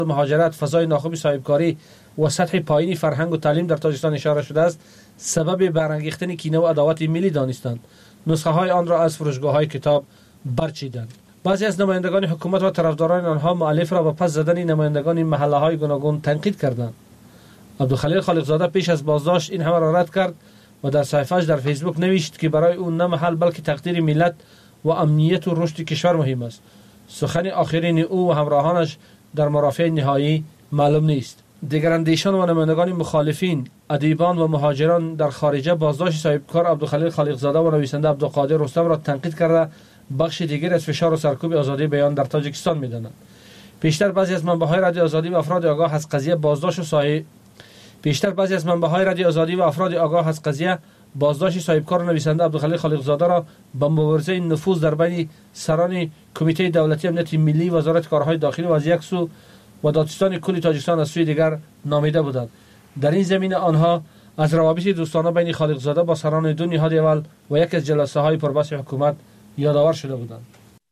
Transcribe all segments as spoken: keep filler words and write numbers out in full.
مهاجرت، فضای ناخوب صاحبکاری و سطح پایینی فرهنگ و تعلیم در تاجیکستان اشاره شده است سبب برانگیختن کینه و عداوت ملی دانستند. نسخه های آن را از فروشگاه های کتاب برچیدند. بعضی از نمایندگان حکومت و طرفداران آنها مؤلف را با پس زدن نمایندگان محله های گوناگون تنقید کردند. عبدالخلیل خالقزاده پیش از بازداشت این همه را رد کرد و در صفحه‌اش در فیسبوک نوشت که برای او نه محل بلکه تقدیر ملت و امنیت و رشد کشور مهم است. سخن آخرین او و همراهانش در مرافع نهایی معلوم نیست. دیگر اندیشان و نمایندگان مخالفین، ادیبان و مهاجران در خارجه بازداشت صاحبکار عبدالخلیل خالقزاده و نویسنده عبدالقادر رستم را تنقید کرده بخش دیگر از فشار و سرکوب آزادی بیان در تاجیکستان می‌دانند. پیشتر بعضی از منبع‌های رادیو آزادی و افراد آگاه از قضیه بازداشت و صاحب پیشتر بعضی از منبع‌های رادیو آزادی و افراد آگاه از قضیه بازداشت صاحبکار نویسنده عبدالخلیل خالقزاده را با مبارزه نفوذ در بین سران کمیته دولتی امنیت ملی، وزارت کارهای داخلی و از یک سو و دادستان کل تاجیکستان از سوی دیگر نامیده بودند. در این زمینه آنها از روابط دوستانه بین خالقزاده با سران دو نهاد اول و یک از جلسه های پربحث حکومت یادآور شده بودند.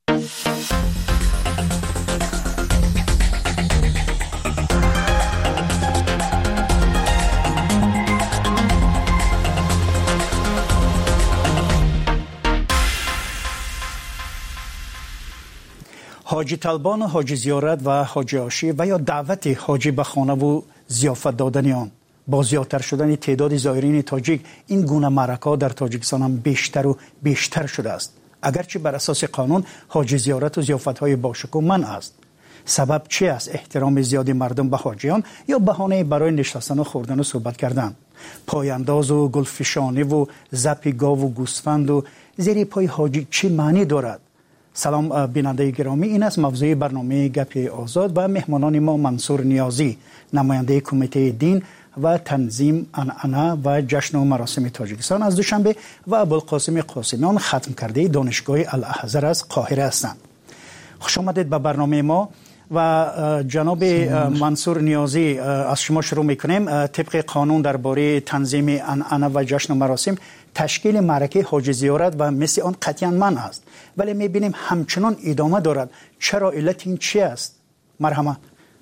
حاجی طلبان، حاجی زیارت و حاجی عاشی و یا دعوت حاجی به خانه و ضیافت دادن آن با زیادتر شدن تعداد زائرین تاجیک این گونه معرکه‌ها در تاجیکستان هم بیشتر و بیشتر شده است. اگرچه بر اساس قانون حاجی زیارت و ضیافت‌های باشکوه منع است. سبب چی است؟ احترام زیادی مردم به حاجیان یا بهانه برای نشستن و خوردن و صحبت کردن؟ پایانداز و گلفشانی و زپ گاو و گوسفند و زیر پای حاجی چه معنی دارد؟ سلام بیننده گرامی، این است موضوع برنامه گپ آزاد و مهمانان ما منصور نیازی، نماینده کمیته دین و تنظیم عنعنه و جشن و مراسم تاجیکستان از دوشنبه و ابوالقاسم قاسمیان ختم کرده دانشگاه الاحزر از قاهره هستند. خوش آمدید به برنامه ما. و جناب منصور نیازی، از شما شروع میکنیم. طبق قانون درباره تنظیم عنعنه و جشن و مراسم تشکیل معرکه حاجی زیارت و مثل آن قطعا منع است، ولی میبینیم همچنان ادامه دارد. چرا؟ علت این چی است؟ مرحمت.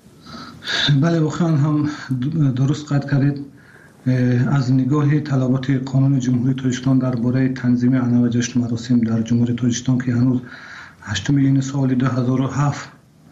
بله، بخیان هم درست قید کردید. از نگاه طلبات قانون جمهوری تاجیکستان درباره تنظیم عنعنه و جشن و مراسم در جمهوری تاجیکستان که هنوز هشتم میلیون سال دو هزار و هفت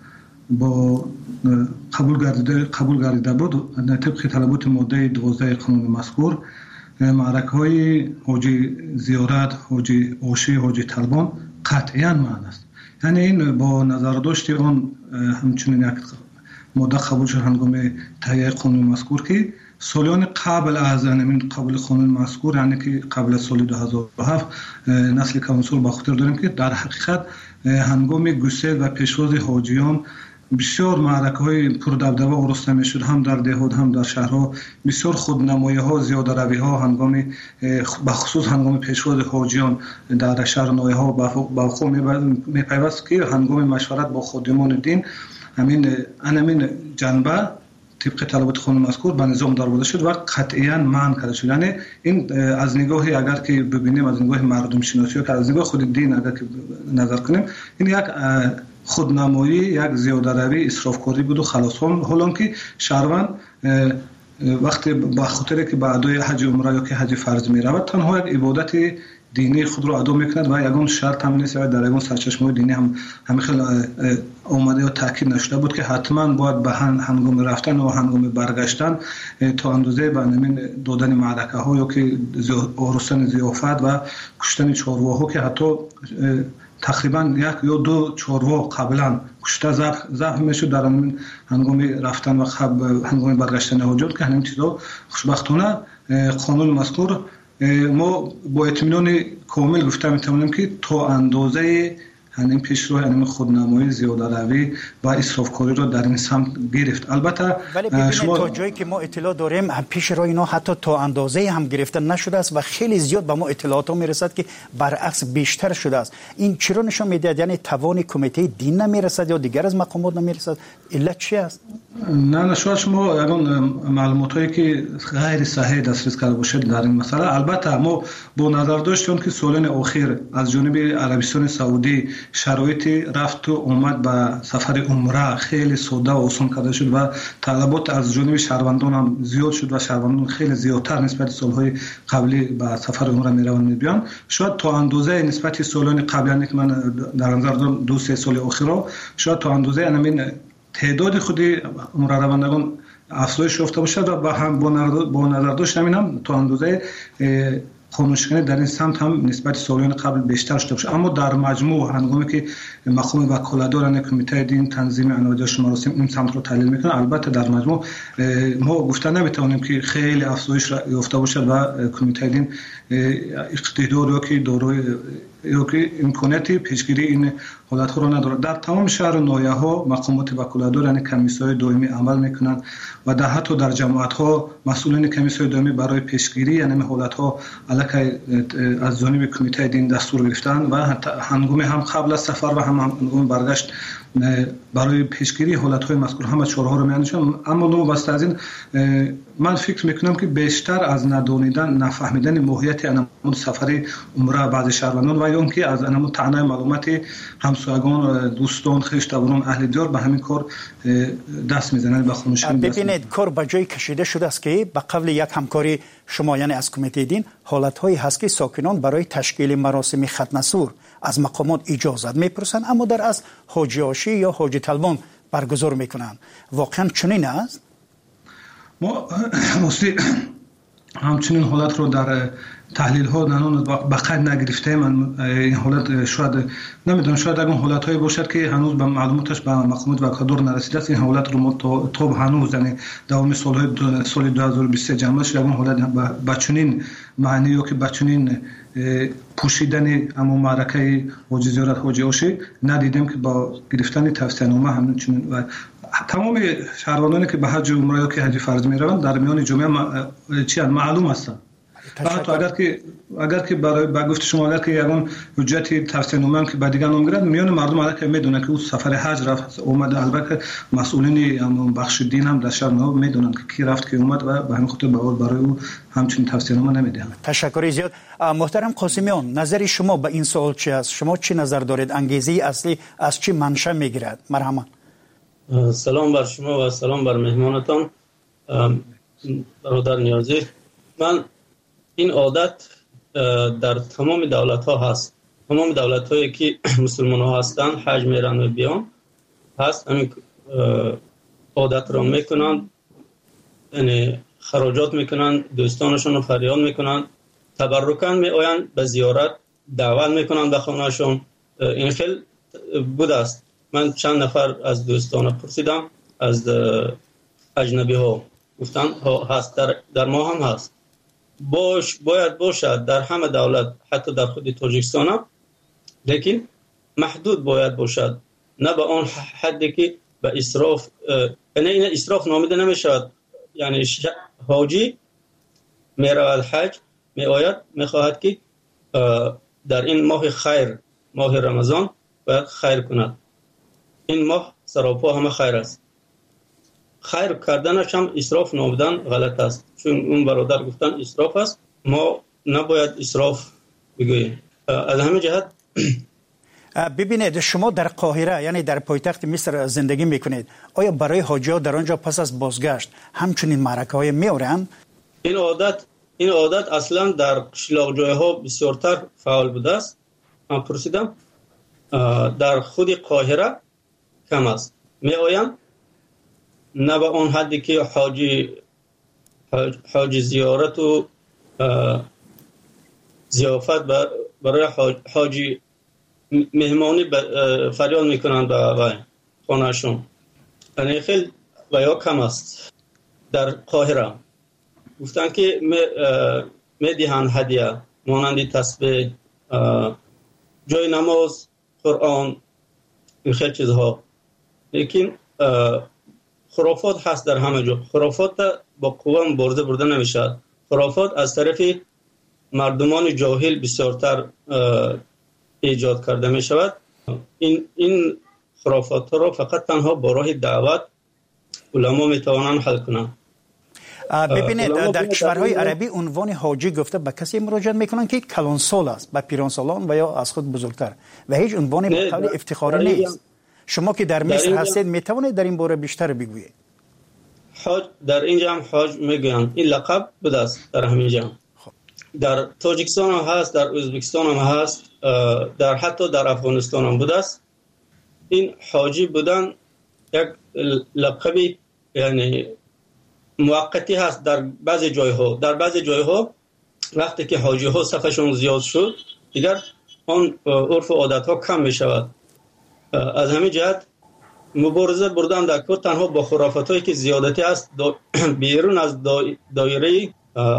با قبول گردیده قبول گردیده بود، طبق طلبات ماده دوازده قانون مذکور معرکه های حاجی زیارت، حاجی عاشی، حاجی طلبان قطعاً معنی است. یعنی این با نظر داشت آن همچنین یک ماده قبول شد هنگام تهیه قانون مذکور که سالیان قبل از همین قبول قانون مذکور، یعنی که قبل از سال دو هزار و هفت، نسل کانسول با خاطر داریم که در حقیقت هنگام گسیل و پیشواز حاجیان بسیار معرکه های پردبدبه آراسته میشد، هم در دهات هم در شهرها. بسیار خودنمایی ها، زیاده روی ها هنگام بخصوص هنگام پیشواز حاجیان در شهر نایه ها با خود میپیوست که هنگام مشورت با خادمان دین همین همین جنبه طبق طلبات قانون مذکور به نظام درآورده شد و قطعاً منع کرده شد. یعنی این از نگاه اگر که ببینیم، از نگاه مردم شناسی که از نگاه خود دین اگر که نظر کنیم، این یک خودنمایی، یک زیاده روی، اسرافکاری بود و خلاص. حالا که شهروند وقتی با خاطر که به ادای حج عمره یا که حج فرض می رود تنها یک عبادت دینی خود را ادا میکند و یگان شرط هم نیست و در یگان سرچشمه دینی هم همه خیلی اومده یا تاکید نشده بود که حتما باید به هنگام رفتن و هنگام برگشتن تا اندازه به همین دادن معرکه ها یا که آرستن ضیافت و کشتن چارواها که حتی تقریبا یک یا دو چاروا قبلا کشته ضعف میشد در هنگام رفتن و هنگام برگشتن حاجات که همین چیزا خوشبختانه قانون مذکور ما با اطمینان کامل گفته میتونیم که تا اندازه همین پیشرو، همین خودنمایی، زیاده روی و اسرافکاری را در این سمت گرفت. البته ولی ببینید شما... تا جایی که ما اطلاع داریم پیشرو اینا حتی تا اندازه هم گرفته نشده است و خیلی زیاد به ما اطلاعات ها میرسد که برعکس بیشتر شده است. این چرا نشان میدهد؟ یعنی توان کمیته دین نمیرسد یا دیگر از مقامات نمیرسد؟ علت چی است؟ نه نه شاید شما اون معلوماتی که غیر صحیح دسترس کرده باشید در این مسئله. البته ما با نظر داشتیم که سالن اخیر از جانب عربستان سعودی شرایط رفت و اومد به سفر عمره خیلی ساده و آسان کرده شد و طلبات از جانب شهروندان هم زیاد شد و شهروندان خیلی زیادتر نسبت سالهای قبلی به سفر عمره میروند میبیان. شاید تا اندازه نسبت سالان قبلی که من در نظر دارم دو سه سال اخیر شاید تا اندازه همین تعداد خود عمره روندگان افزایش یافته باشد و با هم با نظر داشت همین هم تا اندازه خاموشکنی در این سمت هم نسبت سالان قبل بیشتر شده باشه. اما در مجموع هنگامی که مقام وکالتداران کمیته دین تنظیم عناوین جشن مراسم این سمت رو تحلیل میکنه، البته در مجموع ما گفته نمیتونیم که خیلی افزایش یافته باشد و کمیته دین اقتدار یا که دارای یا که امکاناتی پیشگیری این حالت ها رو ندارد. در تمام شهر و ناحیه ها مقامات وکالتدار یعنی کمیسیون دائمی عمل میکنند و در حتی در جماعت ها مسئولین کمیسیون دائمی برای پیشگیری یعنی حالت ها علیه از جانب کمیته دین دستور گرفتن و هنگام هم قبل از سفر و هم هنگام برگشت برای پیشگیری حالت های مذکور همه چهارها رو میاندیشن. اما نو واسه از این من فکر میکنم که بیشتر از ندانیدن نفهمیدن ماهیت انمون سفر عمره بعض شهروندان و یا اینکه از انمون تعنی معلومات همسایگان دوستان خویشاوندان اهل دیار به همین کار دست میزنن به خونشون. ببینید کار به جای کشیده شده است که به قبل یک همکاری شما یعنی از کمیته دین حالت هایی هست که ساکنان برای تشکیل مراسم ختم سور از مقامات اجازت میپرسن اما در از حاجی آشی یا حاجی طلبان برگزار میکنن. واقعا چنین است؟ ما مستی همچنین حالت رو در تحلیل ها نانون بقید نگرفته. من این حالت شاید نمیدونم شاید اگر حالت هایی باشد که هنوز به معلوماتش به مقامات وکالتدار نرسیده است. این حالت رو ما تا هنوز یعنی دوام سال سال دو هزار و بیست و سه جمع شد. اون حالت بچونین معنی یا که بچونین پوشیدن اما معرکه حاجی زیارت حاجی آشی ندیدیم که با گرفتن توصیه نامه همچنین و تمام شهروندانی که به حج عمره یا که حج فرض میروند در میان جمعه چی معلوم هستند. حتی اگر که اگر که برای با گفت شما اگر که یگان حجت توصیه نامه که با دیگه نام گرفت میان مردم الان که میدونن که اون سفر حج رفت اومد. البته مسئولین هم بخش دین هم در شهر نو میدونن که کی رفت کی اومد و به همین خاطر برای او همچین توصیه نامه نمیدن. تشکر زیاد. محترم قاسمیان نظر شما به این سوال چی است؟ شما چی نظر دارید؟ انگیزه اصلی از چی منشأ میگیرد؟ مرحبا. سلام بر شما و سلام بر مهمانتان برادر نیازی. من این عادت در تمام دولت ها هست. تمام دولت هایی که مسلمان ها هستن حج میرن و بیان هست همین عادت را میکنن، یعنی خراجات میکنن، دوستانشون رو فریاد میکنن، تبرکن می آین به زیارت دعوت میکنن به خانهشون. این خیلی بوده است. من چند نفر از دوستان پرسیدم از اجنبی ها گفتن هست در, در ما هم هست. باش باید باشد در همه دولت حتی در خود تاجیکستان هم، لیکن محدود باید باشد نه به آن حدی که به اسراف یعنی این اسراف نامیده نمیشود. یعنی حاجی میرود حج می آید میخواهد که در این ماه خیر ماه رمضان باید خیر کند. این ماه سراپا همه خیر است. خیر کردنش هم اسراف نامیدن غلط است، چون اون برادر گفتن اسراف است. ما نباید اسراف بگوییم. از همین جهت ببینید شما در قاهره یعنی در پایتخت مصر زندگی میکنید، آیا برای حاجی‌ها در آنجا پس از بازگشت همچنین معرکه‌های میآورند؟ این عادت این عادت اصلا در قشلاق جای‌ها بسیارتر فعال بوده است. من پرسیدم در خود قاهره کم است. میآیند نه به اون حدی که حاجی حاجی زیارت و ضیافت برای حاجی مهمانی فریاد میکنند به خانهشون. یعنی خیلی و یا کم است. در قاهره گفتن که میدهند هدیه مانند تسبیح، جای نماز، قرآن، این خیلی چیزها. لیکن خرافات هست در همه جا. خرافات با قوه برده برده نمیشد. خرافات از طرف مردمان جاهل بسیارتر ایجاد کرده می شود. این این خرافات را فقط تنها با راه دعوت علما می توانند حل کنند. ببینید در کشورهای عربی عنوان حاجی گفته به کسی مراجعه میکنن که کلان سال است، به پیران سالان و یا از خود بزرگتر و هیچ عنوان به قول افتخاری نیست. شما که در مصر هستید میتوانید در این باره بیشتر بگویید؟ حاج در اینجا هم حاج میگن، این لقب بوده است در همین جا. در تاجیکستان هم هست، در ازبکستان هم هست، در حتی در افغانستان هم بوده است. این حاجی بودن یک لقبی یعنی موقتی هست در بعضی جایها. در بعضی جایها وقتی که حاجی ها صفشون زیاد شد دیگر آن عرف و عادت ها کم می شود. از همین جهت مبارزه بردن در کار تنها با خرافات هایی که زیادتی است بیرون از دایره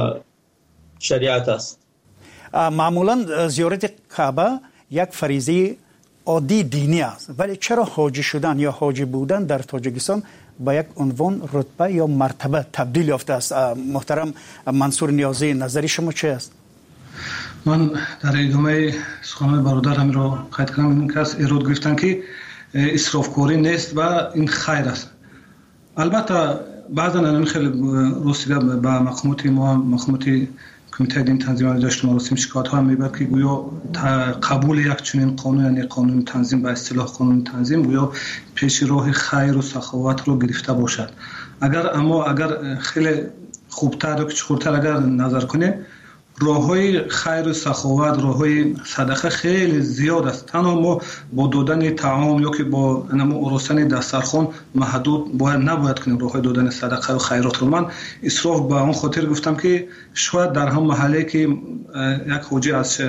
شریعت است. معمولا زیارت کعبه یک فریضه عادی دینی است، ولی چرا حاجی شدن یا حاجی بودن در تاجیکستان با یک عنوان رتبه یا مرتبه تبدیل یافته است؟ محترم منصور نیازی، نظری شما چه است؟ من در ادامه سخنان برادرم را قید کنم این کس ایراد گرفتن که اسرافکاری نیست و این خیر است. البته بعضا من خیلی رسیده به مقامات ما، مقامات کمیته دین تنظیم آموزش مراسم شکایت ها میبرد که گویا قبول یک چنین قانون یعنی قانون تنظیم به اصطلاح قانون تنظیم گویا پیش راه خیر و سخاوت رو گرفته باشد. اگر اما اگر خیلی خوبتر و چخورتر اگر نظر کنیم راههای خیر و سخاوت، راههای صدقه خیلی زیاد است. تنها ما با دادن طعام یا که با نمو ارسطن دسترخوان محدود باید نباید کنیم راههای دادن صدقه و خیرات رو. من اسراف به اون خاطر گفتم که شاید در هم محله که یک حاجی از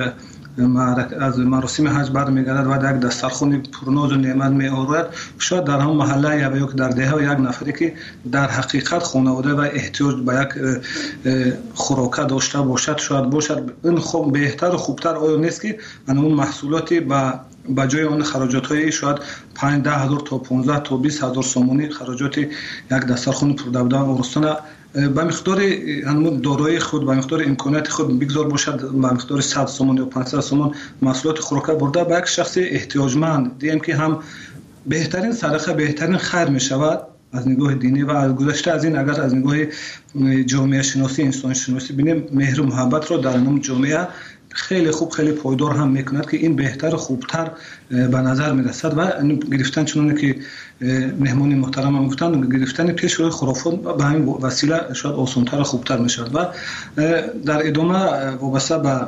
از مراسم حج برمیگردد و یک دسترخوان پرناز و نعمت میآورد، شاید در هم محله یا یک در دهه یک نفری که در حقیقت خانواده و احتیاج به یک خوراک داشته باشد شاید باشد. این خوب بهتر و خوبتر آیا نیست که اون محصولاتی با با جای اون خراجات های شاید پنج ده هزار تا پانزده تا بیست هزار سومونی خراجات یک دسترخوان پردابدن ارسطن با مقدار همون دارایی خود با مقدار امکانات خود بگذار باشد با مقدار صد سومون یا پانصد سومون محصولات خوراک برده به یک شخص احتیاجمند دیم که هم بهترین صدقه بهترین خیر می شود از نگاه دینی. و از گذشته از این اگر از نگاه جامعه شناسی انسان شناسی بینیم مهر و محبت را در نام جامعه خیلی خوب خیلی پایدار هم میکند که این بهتر خوبتر به نظر میرسد و گرفتن چنانه که مهمانی محترم هم گفتن گرفتن پیش روی خرافات به همین وسیله شاید آسانتر خوبتر میشد. و در ادامه وابسته به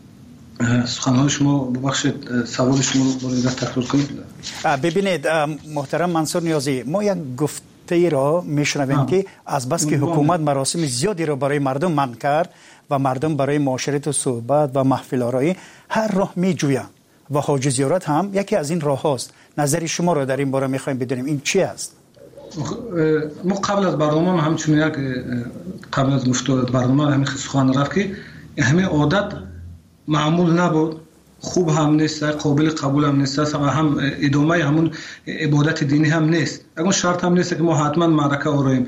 سخنهای شما ببخشید سوال شما رو باید تکرار کنید. ببینید محترم منصور نیازی، ما یک گفته را میشنویم که از بس که حکومت مراسم زیادی را برای مردم منع کرد و مردم برای معاشرت و صحبت و محفل آرایی هر راه می جویند و حاج زیارت هم یکی از این راه هاست. نظری شما را در این باره می خواهیم بدونیم، این چی است؟ ما قبل از برنامه همچنین یک قبل از گفتگو برنامه همین سخن رفت که همین عادت معمول نبود، خوب هم نیست، قابل قبول هم نیست و هم ادامه همون عبادت دینی هم نیست. اگر شرط هم نیست که ما حتما معرکه آراییم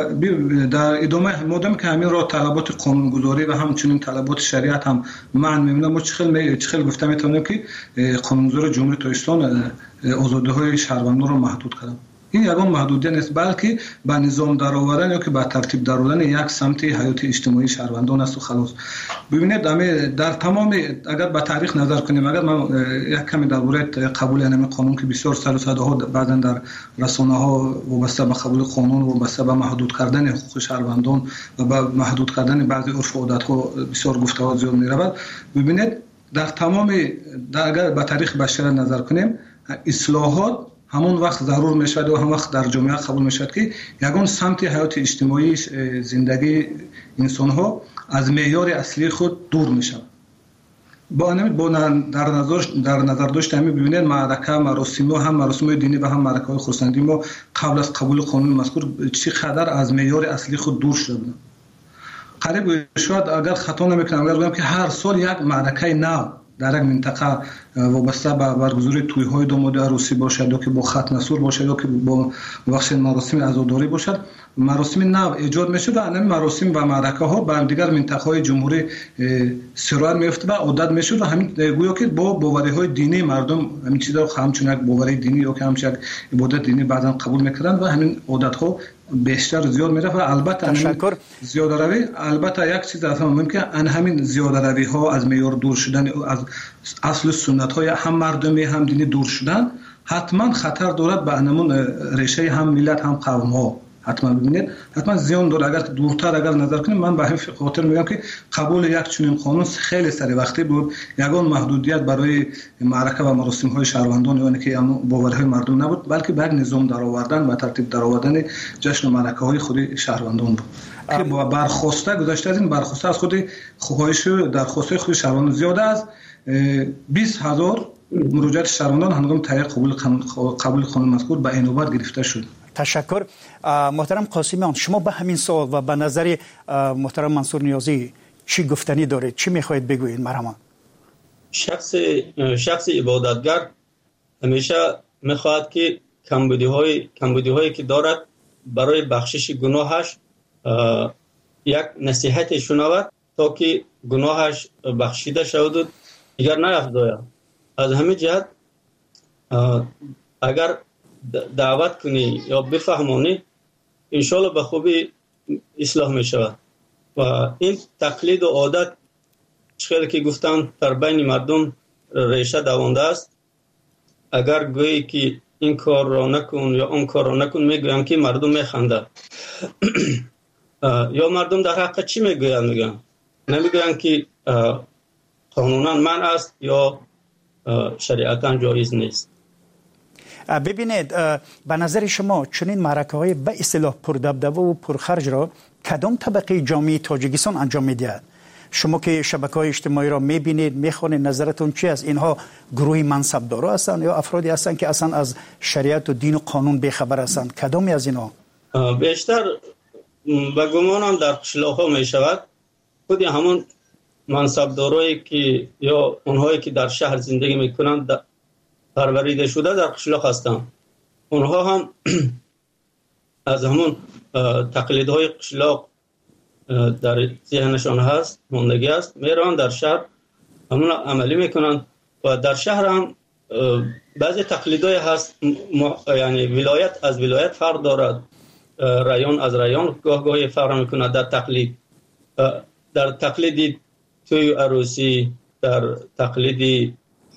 در ادامه مادام که همین را طلبات قانونگذاری و همچنین طلبات شریعت هم معنی می‌بینم. ما چخیل چخیل گفته میتونیم که قانونگذار جمهوری تاجیکستان آزادی‌های شهروندان را محدود کرد. این یگان محدودیت نیست بلکه به نظام درآوردن یا که به ترتیب درآوردن یک سمت حیات اجتماعی شهروندان است و خلاص. ببینید در تمام اگر به تاریخ نظر کنیم، اگر من یک کمی درباره قبول این قانون که بسیار سر و صدا ها بعضا در رسانه ها وابسته به قبول قانون و وابسته به محدود کردن حقوق شهروندان و به محدود کردن بعضی عرف و عادت ها بسیار گفته ها زیاد می‌رود. ببینید در تمام در اگر به تاریخ بشر نظر کنیم اصلاحات همون وقت ضرور میشد و هم وقت در جامعه قبول میشد که یگان سمت حیات اجتماعی زندگی انسان ها از معیار اصلی خود دور میشد. با با در نظر در نظر داشت همین ببینید معرکه مراسم هم مراسم دینی و هم معرکه های خرسندی ما قبل از قبول قانون مذکور چقدر از معیار اصلی خود دور شده بود. قریب شاید اگر خطا نمیکنم اگر بگم که هر سال یک معرکه نو در یک منطقه وابسته به برگزاری توی‌های داماد عروسی باشد یا که با ختم سور باشد یا که با بخش مراسم عزاداری باشد، مراسم نو ایجاد میشد و این مراسم و معرکه ها به دیگر منطقه‌های جمهوری سرایت می‌افت و عادت میشد و همین گویا که با باوری‌های دینی مردم همین چیزا همچون یک باوری دینی یا که همچون یک عبادت دینی بعضا قبول می‌کردند و همین عادت‌ها بیشتر زیاد میره و البته تشکر زیاده روی البته یک چیز اصلا مهم که ان همین زیاده روی ها از معیار دور شدن از اصل سنت های هم مردمی هم دینی دور شدن حتما خطر دارد به انمون ریشه هم ملت هم قوم ها. حتما ببینید حتما زیان داره. اگر دورتر اگر نظر کنیم من به همین خاطر میگم که قبول یک چنین قانون خیلی سری وقتی بود. یگان محدودیت برای معرکه و مراسم های شهروندان یعنی که باورهای مردم نبود بلکه به نظام درآوردن و ترتیب درآوردن جشن و معرکه های خود شهروندان بود که با برخواسته گذشته از این برخواسته از خود خواهش درخواست خود شهروندان زیاده است. بیست هزار مراجعات شهروندان هنگام تایید قبول قبول قانون مذکور به اینوبت گرفته شد. تشکر. محترم قاسمیان شما به همین سوال و به نظر محترم منصور نیازی چی گفتنی دارید؟ چی میخواهید بگویید؟ مرحبا. شخص شخص عبادتگر همیشه میخواهد که کمبودی های کمبودی هایی که دارد برای بخشش گناهش یک نصیحت شنود تا که گناهش بخشیده شود و دیگر نیفزاید. از همین جهت اگر دعوت کنی یا بفهمانی انشالله به خوبی اصلاح می شود و این تقلید و عادت خیلی که گفتن در بین مردم ریشه دوانده است. اگر گویی که این کار را نکن یا اون کار را نکن میگویم که مردم میخنده یا مردم در حق چی میگوین؟ میگن نمیگوین که قانونا منع است یا شریعتا جایز نیست. ببینید به نظر شما چنین معرکه های به اصطلاح پردبدبه و پرخرج را کدام طبقه جامعه تاجیکستان انجام میدهد؟ شما که شبکه‌های اجتماعی را میبینید میخوانید نظرتون چی است؟ اینها گروه منصبدارا هستند یا افرادی هستند که اصلا از شریعت و دین و قانون بیخبر هستند؟ کدامی از اینها؟ بیشتر به گمانم در قشلاق ها میشود خودی همون منصبدارایی که یا اونهایی که در شهر زندگی میکنند پروریده شده در قشلاق هستند. اونها هم از همون تقلیدهای قشلاق در ذهنشان هست موندگی است میرن در شهر همون عملی میکنن و در شهر هم بعضی تقلیدهای هست یعنی ولایت از ولایت فرق دارد، رایون از رایون گاه گاهی فرق میکنه در تقلید. در تقلیدی توی عروسی، در تقلیدی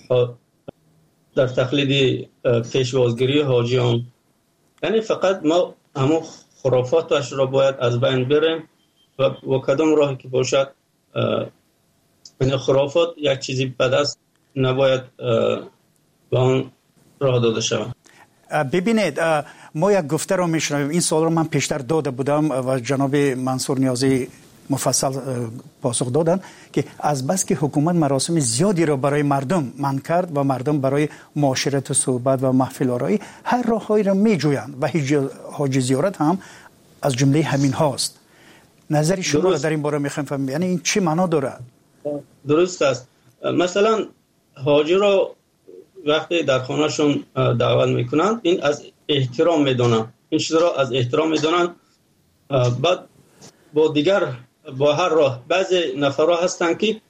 در تقلیدی پیشوازگیری حاجیان، یعنی فقط ما همون خرافاتش را باید از بین بریم و با کدام راهی که باشد این خرافات یک چیزی بد است نباید به آن راه داده شود. ببینید ما یک گفته را میشنویم، این سوال را من پیشتر داده بودم و جناب منصور نیازی مفصل پاسخ دادن که از بس که حکومت مراسم زیادی را برای مردم منع کرد و مردم برای معاشرت و صحبت و محفل آرایی هر راههایی را میجویند و حاج زیارت هم از جمله همین هاست. نظر شما را در این باره میخوایم فهمیم، یعنی این چی معنا داره؟ درست است. مثلا حاجی را وقتی در خانهشون دعوت میکنند این از احترام میدونن، این چیز را از احترام میدونن. بعد با دیگر با هر راه بعضی نفرها هستند که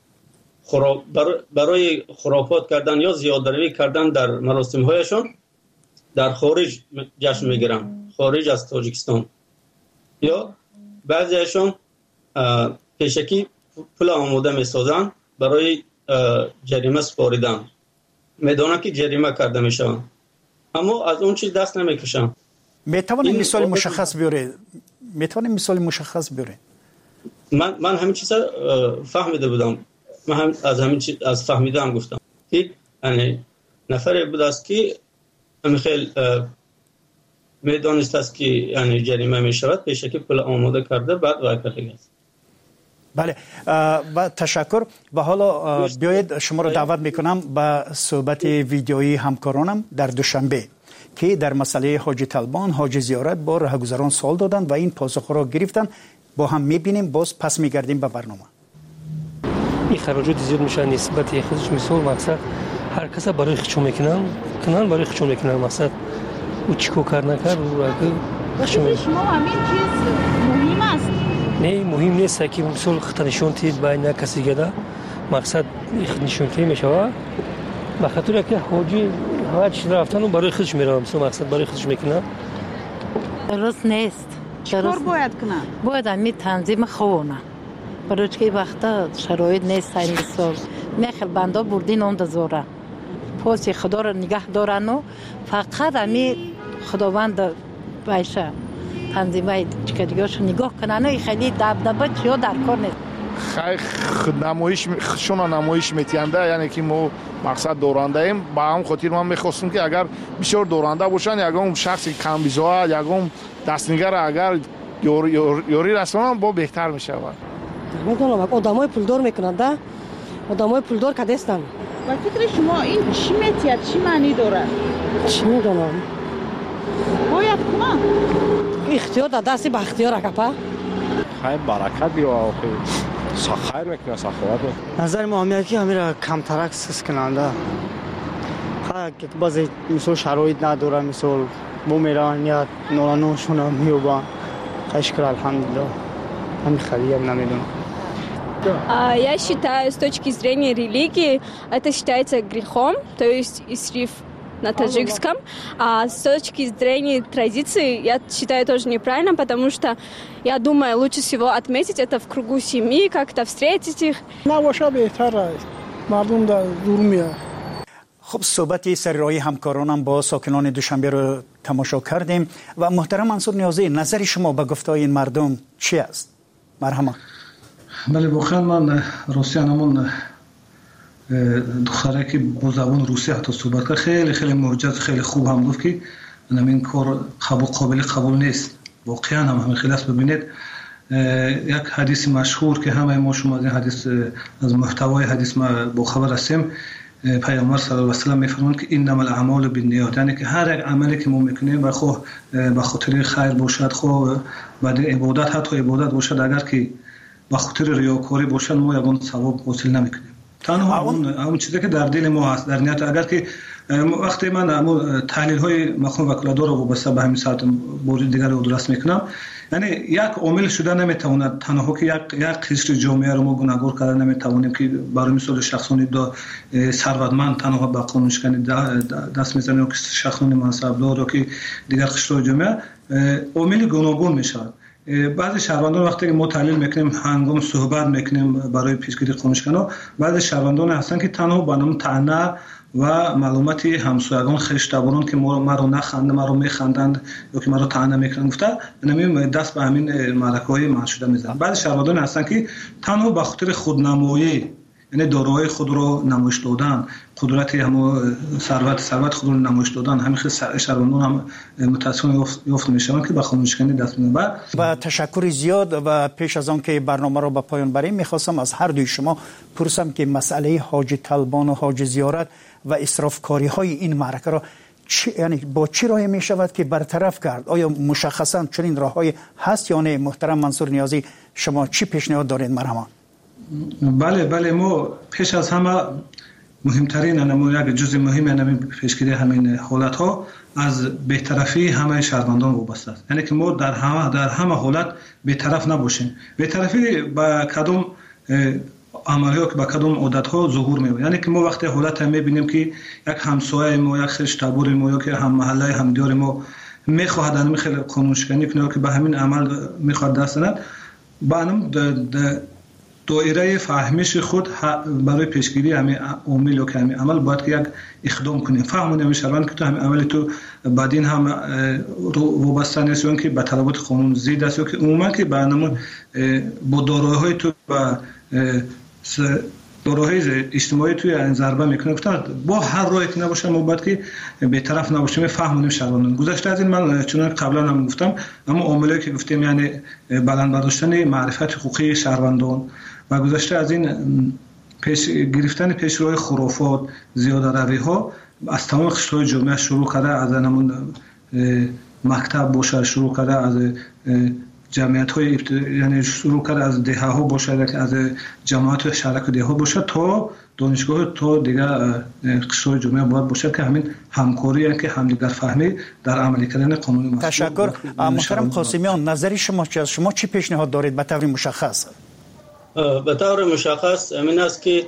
برای خرافات کردن یا زیادروی کردن در مراسم هایشان در خارج جشن میگیرن، خارج از تاجیکستان، یا بعضیشون پیشکی پول آماده میسازن برای جریمه سپاریدن، میدونن که جریمه کرده میشن اما از اون چیز دست نمیکشن. میتوانید مثال مشخص بیارید؟ میتوانید مثال مشخص بیارید؟ من من همین چیزا فهمیده بودم، من هم از همین چیز از فهمیدم گفتم که یعنی نفری بود است که خیلی میدانست است که یعنی جریمه میشود، پیشکی پول آماده کرده بعد واقعی است. بله و تشکر. و حالا بیایید شما را دعوت میکنم به صحبت ویدیویی همکارانم در دوشنبه که در مسئله حاج طلبان حاج زیارت با راهگذران سوال دادند و این پاسخ را گرفتن. با هم میبینیم، باز پس میگردیم به برنامه. این خراجات زیاد میشه نسبت خودش، مثال مقصد هر کس برای خودشون میکنن کنن برای خودشون میکنن، مقصد او چیکو کار نکرد او اگه برای شما همین چیز مهم است؟ نه مهم نیست که مثال خط نشون تید با نه کسی گدا مقصد نشون کی میشه به خاطر که حاجی حاج رفتن و برای خودش میره، مثلا مقصد برای خودش میکنه. درست نیست. چطور باید کنن؟ باید همی تنظیم خونه برای که وقتا شرایط نیست این سال میخل بنده بردین اون دزوره پاس خدا را نگه دارن و فقط همی خداوند بایشه تنظیمه چکدیگاش نگاه کنن و خیلی دبدبه چیا در کار نیست خیلی نمایش شونا نمایش میتینده یعنی که ما مقصد دورانده ایم با هم خاطر من میخواستم که اگر بسیار دورانده باشن یکم شخصی کم بیزا یکم دستنگر اگر یوری رسانن با بهتر میشه میدونم آدمای پولدار میکنند آدمای پولدار که دستن و فکر شما این چی میتید چی معنی داره چی میدونم باید کنم اختیار در دستی به اختیار اکپا خیر برکت بیا آخه سخیر میکنه سخاوت نظر ما همیه که همیره کمترک سس کننده خیلی که بعضی مثل شرایط نداره مثل بو میرن یا نورانوشون هم میوبان اشکر الحمدلله همین خیلی هم намедونم. Я считаю, с точки зрения религии, это считается грехом, то есть исриф на таджикском. А с точки зрения традиции, я считаю тоже неправильно, потому что я думаю, лучше всего отметить это в кругу семьи, как-то встретить их. خب صحبت سررایی همکارانم با ساکنان دوشنبه رو تماشا کردیم و محترم منصور نیازی نظر شما به گفتهای این مردم چی است؟ مرحبا. بله بخیر من روسیه همون دختره که با زبان روسی حتی صحبت کرد خیلی خیلی معجز خیلی خوب هم گفت که این کار قبول قابل قبول نیست واقعا هم همین خلاص ببینید یک حدیث مشهور که همه ما شما از این حدیث از محتوای حدیث ما با خبر هستیم پیامبر صلی الله علیه و سلم میفرمایند که انما الاعمال بالنیات یعنی که هر یک عملی که ما میکنیم به خو به خاطر خیر باشد خو بعد عبادت حتی عبادت باشد اگر که به خاطر ریاکاری باشد ما یگان ثواب حاصل نمیکنیم تنها اون اون چیزی که در دل ما هست در نیت اگر که وقتی من تحلیل های مفهوم وکالتدار رو وابسته به همین ساعت بوری دیگر رو درست میکنم یعنی یک عامل شده نمیتواند تنها که یک یک قشر جامعه رو ما گوناگور کردن نمیتوانیم که برای مثال شخصانی دا ثروتمند تنها به قانونشکنی دست میزنه که شخصانی منصبدار یا که دیگر قشر جامعه عامل گوناگون میشه بعضی شهروندان وقتی که ما تحلیل میکنیم هنگام صحبت میکنیم برای پیشگیری قانونشکنان بعضی شهروندان هستن که تنها با نام طعنه و معلومات همسایگان خشتباران که ما رو ما رو نخنده ما رو میخندند یا که ما رو طعنه میکنن گفته نمیم دست به همین معرکه‌های منشوده میزنن بعضی شهروندان هستن که تنها به خاطر خودنمایی یعنی دارایی خود رو نمایش دادن قدرت هم ثروت ثروت خود رو نمایش دادن همین شهروندان هم متأسفانه یافت میشن که به قانونشکنی دست میدن با تشکر زیاد و پیش از آن که برنامه رو به پایان بریم میخواستم از هر دوی شما پرسم که مسئله حاج طلبان و حاج زیارت و اسرافکاری های این معرکه را چی، یعنی با چی راهی می شود که برطرف کرد آیا مشخصا چنین راههایی هست یا نه محترم منصور نیازی شما چی پیشنهاد دارید مرحبا بله بله ما پیش از همه مهمترین انمو یک جزء مهم انمو پیشگیری همین حالت ها از بی‌طرفی همه شهروندان وابسته است یعنی که ما در همه در همه حالت بی‌طرف نباشیم بی‌طرفی با کدوم عملیات با کدوم عادت ها ظهور می‌یابد یعنی که ما وقتی حالت می‌بینیم که یک همسایه ما یک خشتبار ما یا که هم محله هم دیار ما می‌خواهد انم خیلی قانونشکنی کنه که به همین عمل می‌خواد دست بزند با انم دایره فهمیش خود برای پیشگیری همین عامل و همین عمل باید که یک اقدام کنیم فهمونیم میشوند که تو همین عمل تو بعدین هم وابسته نیست که به طلبات قانون زید است که عموما که برنامه با دارایی‌های تو با دارایی‌های اجتماعی توی این ضربه میکنه گفتن با هر راهی که نباشه ما باید که بی‌طرف نباشیم فهمونیم شهروندان گذشته از این من چون قبلا هم گفتم اما عاملی که گفتیم یعنی بلند برداشتن معرفت حقوقی شهروندان و گذشته از این پیش گرفتن پیشروهای خرافات زیاده روی ها از تمام قشرهای جامعه شروع کرده از همون مکتب باشه شروع کرده از جمعیت های یعنی شروع کرده از دهه ها باشه که از جماعت شهرک دهه ها باشه تا دانشگاه تا دیگر قشرهای جامعه باید باشه که همین همکاری که همدیگر فهمی در عملی کردن قانون تشکر محترم قاسمیان نظری شما چی است شما چی پیشنهاد دارید به طور مشخص به طور مشخص امین است که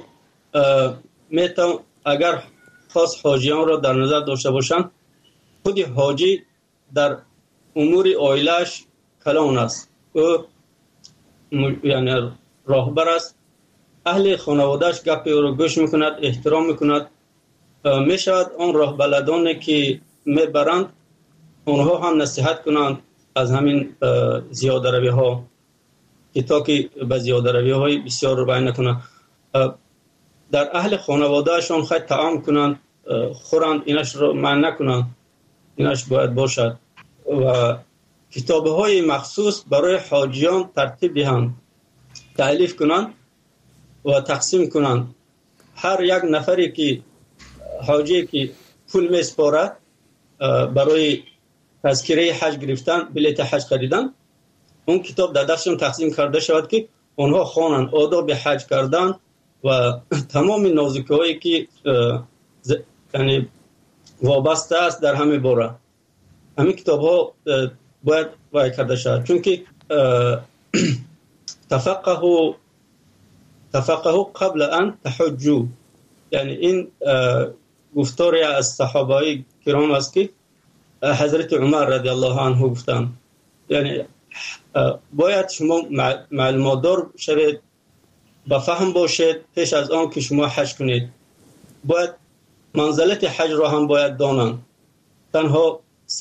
میتون اگر خاص حاجیان را در نظر داشته باشند خود حاجی در امور عائله‌اش کلان است. او یعنی راهبر است. اهل خانوادهش گپ او را گوش میکند، احترام میکند. می شود آن راه بلدانی که میبرند اونها هم نصیحت کنند از همین زیاده روی ها، که تا که به زیاده روی های بسیار رو بیان نکنند. در اهل خانوادهشان خیلی طعام کنند، خورند، اینش رو منع نکنند، اینش باید باشد. و کتاب های مخصوص برای حاجیان ترتیب دهند، تألیف کنند و تقسیم کنند. هر یک نفری که حاجی که پول میسپارد برای تذکره حج گرفتن، بلیط حج خریدن، اون کتاب در دستشون تقسیم کرده شود که اونها خوانند آداب حج کردن و تمام نازکی هایی که یعنی وابسته است در همه باره. همین کتاب ها باید وای کرده شود، چون که تفقهوا تفقهوا قبل ان تحجوا، یعنی این گفتاری از صحابه کرام است که حضرت عمر رضی الله عنه گفتند. یعنی باید شما معلوماتدار شوید، با فهم باشید پیش از آن که شما حج کنید. باید منزلت حج را هم باید دانند، تنها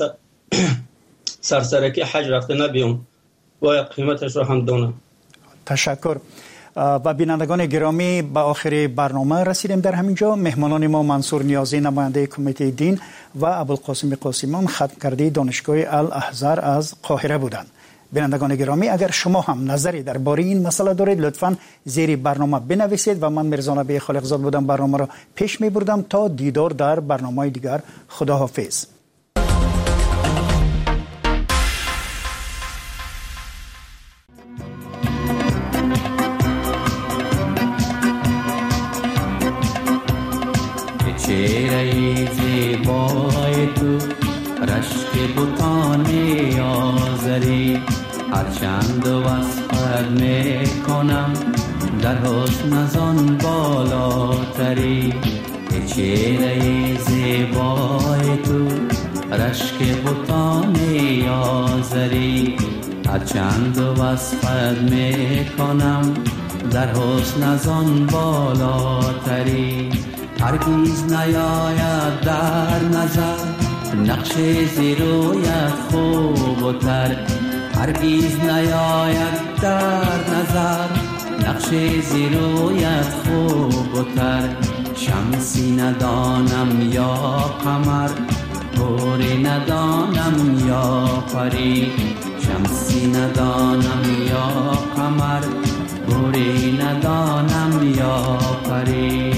سرسرکی حج رفته نبیون، باید قیمتش را هم دانند. تشکر. و بینندگان گرامی، به آخر برنامه رسیدیم. در همینجا مهمانان ما منصور نیازی نماینده کمیته دین و ابوالقاسم قاسمیان ختم کرده دانشگاه الازهر از قاهره بودند. بینندگان گرامی، اگر شما هم نظری درباره این مسئله دارید لطفاً زیر برنامه بنویسید و من مرزا نبی خالقزاد بودم برنامه را پیش می‌بردم. تا دیدار در برنامه دیگر، خداحافظ. چهره زیبای تو، رشک بوتان آزری، هرچند وصفت میکنم در حسن از آن بالاتری. چهره زیبای تو، رشک بوتان آزری، هرچند وصفت میکنم در حسن از آن بالاتری. هرگیز نیاید در نظر نقش زیرویت خوب و تر، هرگیز نیاید در نظر نقش زیرویت خوب و تر. شمسی ندانم یا قمر، گوری ندانم یا پری، شمسی ندانم یا قمر، گوری ندانم یا پری.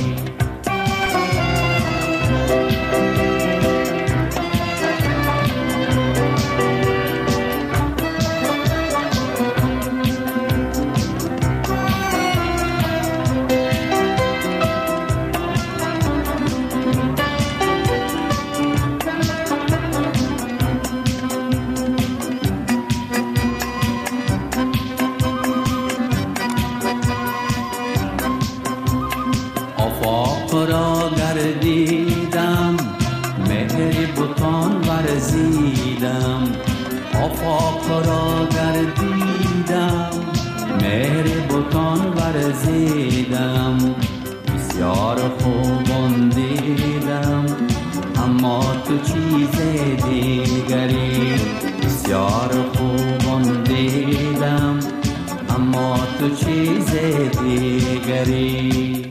آفاق را گردیدم، مهر بتان ورزیدم، بسیار خوبان دیدم، اما تو چیز دیگری. بسیار خوبان دیدم، اما تو چیز دیگری.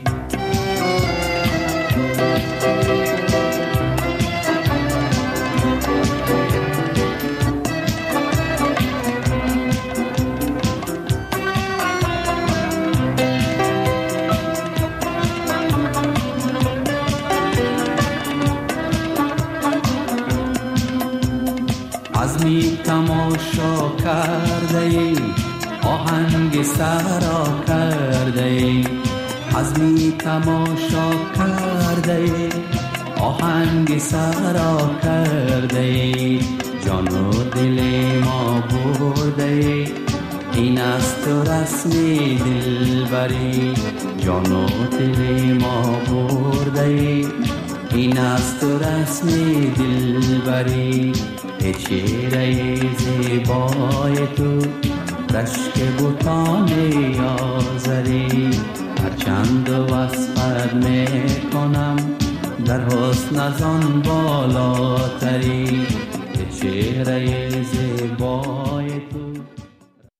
عزمی تماشا کرده ای، آهنگ سرا کرده ای. عزمی تماشا کرده ای، آهنگ سرا کرده ای. جان و دل ما برده ای، این است تو رسمی دلبری. جان و دل ما برده ای، این است تو رسمی دلبری. ای چهره زیبای تو، رشک بوتان آزری، هرچند وصفت میکنم در حسن از آن بالاتری، ای چهره زیبای تو.